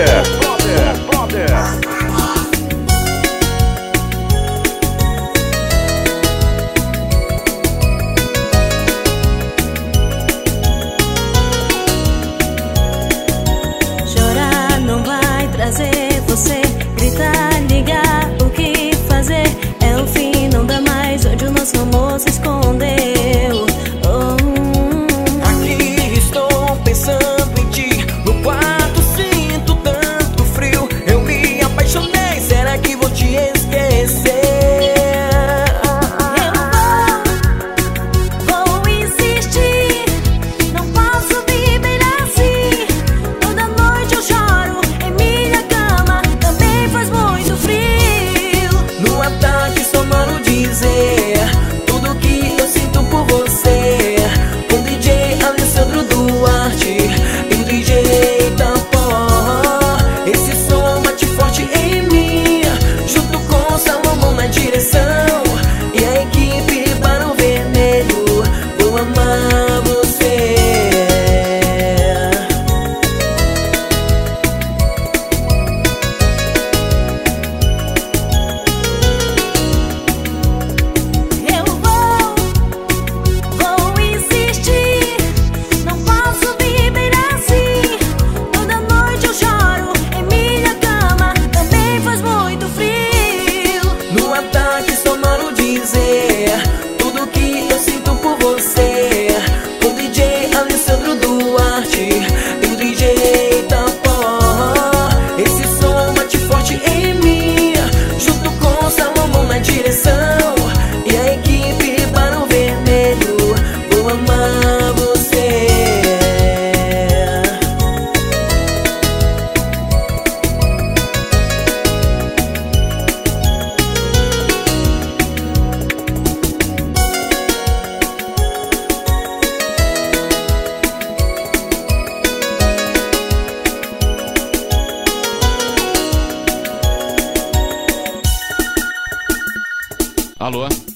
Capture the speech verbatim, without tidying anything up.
Brother, brother, brother. Trazer você, gritar, ligar, o que fazer? É o fim, não dá mais onde o nosso amor se escondeu. Oh. Aqui estou pensando em ti, no quarto sinto tanto frio. Eu me apaixonei, será que vou te esquecer? Tudo que eu sinto por você, com D J Alessandro Duarte e o D J Tampó. Esse som bate forte em mim, junto com Salomão na direção e a equipe Barão Vermelho. Vou amar você. Tudo que eu sinto por você, com D J Alessandro Duarte e o D J Tampó. Esse som bate forte em mim, junto com Salomão na direção e a equipe Barão Vermelho. Vou amar você. Alô?